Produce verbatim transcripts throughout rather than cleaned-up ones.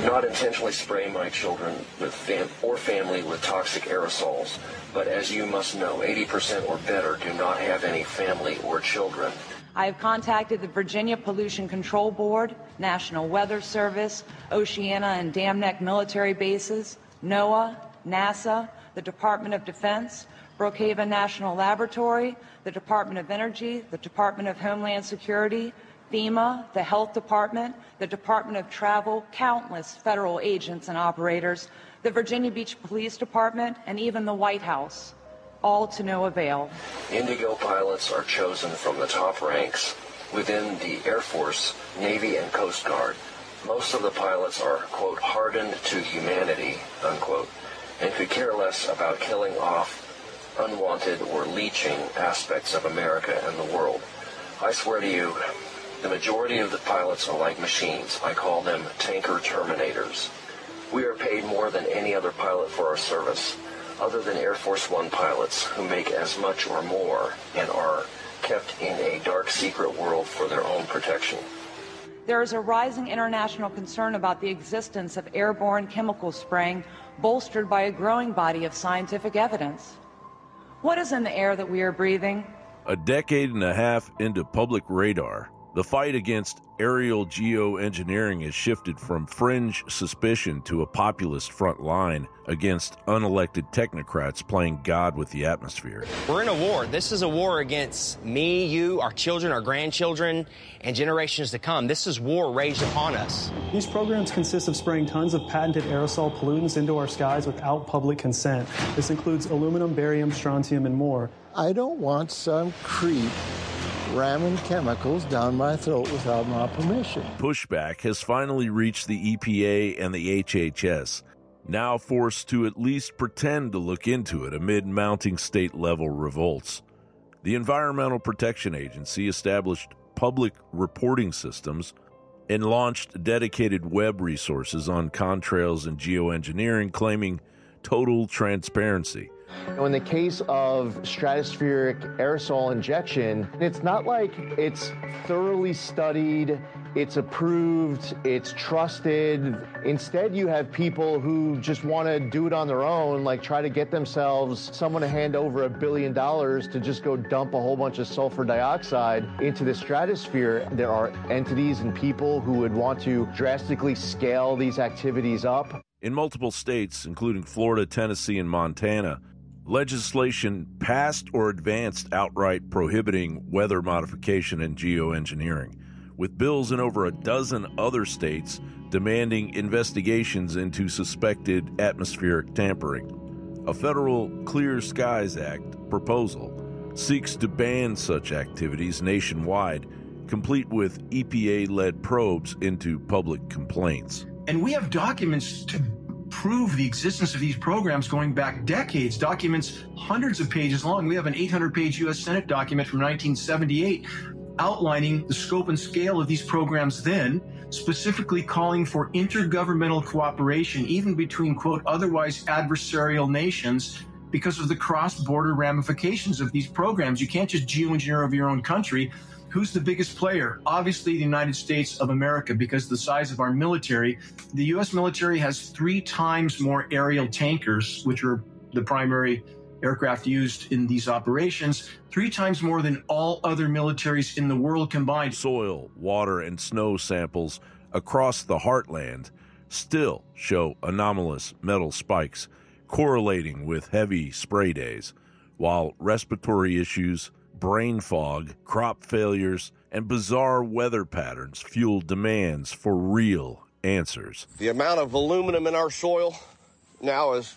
would not intentionally spray my children with fam- or family with toxic aerosols, but as you must know, eighty percent or better do not have any family or children. I have contacted the Virginia Pollution Control Board, National Weather Service, Oceana and Dam Neck military bases, NOAA, NASA, the Department of Defense, Brookhaven National Laboratory, the Department of Energy, the Department of Homeland Security, FEMA, the Health Department, the Department of Travel, countless federal agents and operators, the Virginia Beach Police Department, and even the White House. All to no avail. Indigo pilots are chosen from the top ranks within the Air Force, Navy, and Coast Guard. Most of the pilots are, quote, hardened to humanity, unquote, and could care less about killing off unwanted or leeching aspects of America and the world. I swear to you, the majority of the pilots are like machines. I call them tanker terminators. We are paid more than any other pilot for our service, other than Air Force One pilots, who make as much or more and are kept in a dark secret world for their own protection. There is a rising international concern about the existence of airborne chemical spraying, bolstered by a growing body of scientific evidence. What is in the air that we are breathing? A decade and a half into public radar, the fight against aerial geoengineering has shifted from fringe suspicion to a populist front line against unelected technocrats playing God with the atmosphere. We're in a war. This is a war against me, you, our children, our grandchildren, and generations to come. This is war raged upon us. These programs consist of spraying tons of patented aerosol pollutants into our skies without public consent. This includes aluminum, barium, strontium, and more. I don't want some creep ramming chemicals down my throat without my permission. Pushback has finally reached the E P A and the H H S, now forced to at least pretend to look into it amid mounting state-level revolts. The Environmental Protection Agency established public reporting systems and launched dedicated web resources on contrails and geoengineering, claiming total transparency. In the case of stratospheric aerosol injection, it's not like it's thoroughly studied, it's approved, it's trusted. Instead, you have people who just want to do it on their own, like try to get themselves someone to hand over a billion dollars to just go dump a whole bunch of sulfur dioxide into the stratosphere. There are entities and people who would want to drastically scale these activities up. In multiple states, including Florida, Tennessee, and Montana, legislation passed or advanced outright prohibiting weather modification and geoengineering, with bills in over a dozen other states demanding investigations into suspected atmospheric tampering. A federal Clear Skies Act proposal seeks to ban such activities nationwide, complete with E P A-led probes into public complaints. And we have documents to prove the existence of these programs going back decades, documents hundreds of pages long. We have an eight hundred page U S Senate document from nineteen seventy-eight outlining the scope and scale of these programs then, specifically calling for intergovernmental cooperation, even between, quote, otherwise adversarial nations, because of the cross-border ramifications of these programs. You can't just geoengineer over your own country. Who's the biggest player? Obviously, the United States of America, because of the size of our military. The U S military has three times more aerial tankers, which are the primary aircraft used in these operations, three times more than all other militaries in the world combined. Soil, water, and snow samples across the heartland still show anomalous metal spikes correlating with heavy spray days, while respiratory issues, brain fog, crop failures, and bizarre weather patterns fuel demands for real answers. The amount of aluminum in our soil now is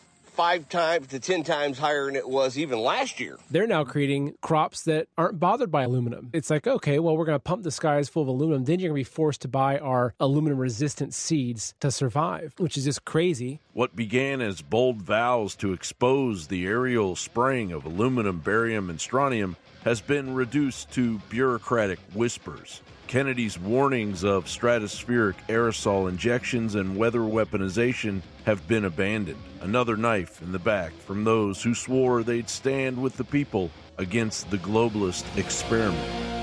five times to ten times higher than it was even last year. They're now creating crops that aren't bothered by aluminum. It's like, okay, well, we're going to pump the skies full of aluminum. Then you're going to be forced to buy our aluminum-resistant seeds to survive, which is just crazy. What began as bold vows to expose the aerial spraying of aluminum, barium, and strontium has been reduced to bureaucratic whispers. Kennedy's warnings of stratospheric aerosol injections and weather weaponization have been abandoned. Another knife in the back from those who swore they'd stand with the people against the globalist experiment.